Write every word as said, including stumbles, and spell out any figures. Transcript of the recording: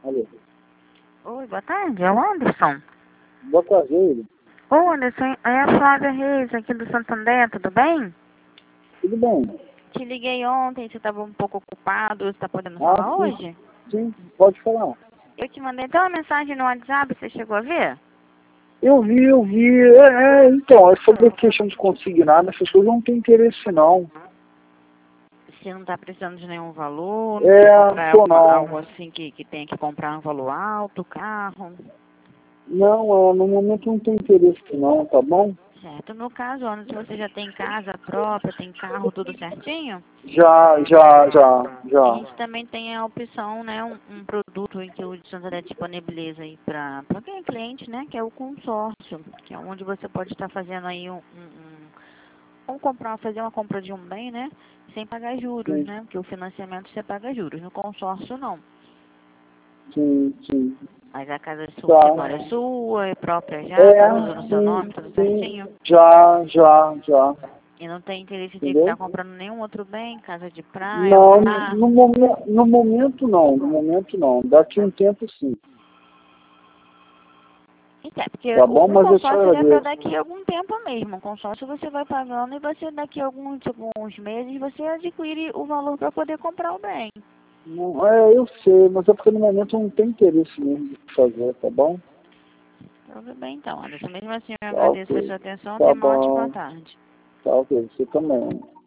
Alô. Oi, boa tarde, é o Anderson. Boa tarde, ele. Ô Anderson, é a Flávia Reis aqui do Santander, tudo bem? Tudo bem? Te liguei ontem, você estava um pouco ocupado, você está podendo Ah, falar sim, hoje? sim, pode falar. Eu te mandei até uma mensagem no WhatsApp, você chegou a ver? Eu vi, eu vi. É, é, então, é sobre a questão de consignar, nessas coisas eu não tenho interesse, não. Você não está precisando de nenhum valor, não quer É, comprar tô alguma, não. algo assim que, que tenha que comprar um valor alto, carro? Não, é, no momento eu não tenho interesse, não, tá bom? Certo, no caso, Anderson, você já tem casa própria, tem carro, tudo certinho? Já, já, já, A já. gente também tem a opção, né, um, um produto em que o Santander disponibiliza aí para quem é cliente, né, que é o consórcio, que é onde você pode estar fazendo aí um, um, um comprar, fazer uma compra de um bem, né, sem pagar juros, Sim, né, porque o financiamento você paga juros, no consórcio não. sim, sim. Mas a casa sua, você mora Tá. sua, é própria já, tá tudo no É, seu nome, sim, tudo sim. certinho. Já, já, já. E não tem interesse de estar Entendeu? comprando nenhum outro bem, casa de praia, um Não, no, carro. momen no momento não, no momento não. Daqui um tempo sim. Então, porque Tá o, bom? o Mas eu te consórcio ele é para agradeço. daqui a algum tempo mesmo. O consórcio você vai pagando e você daqui a alguns, alguns meses você adquire o valor para poder comprar o bem. Não, é, eu sei, mas é porque no momento eu não tenho interesse mesmo de fazer, tá bom? Tudo bem então, Anderson. Mesmo assim eu Tá agradeço a ok. sua atenção. Tá Tenha uma ótima bom. tarde. Tá ok. Você também.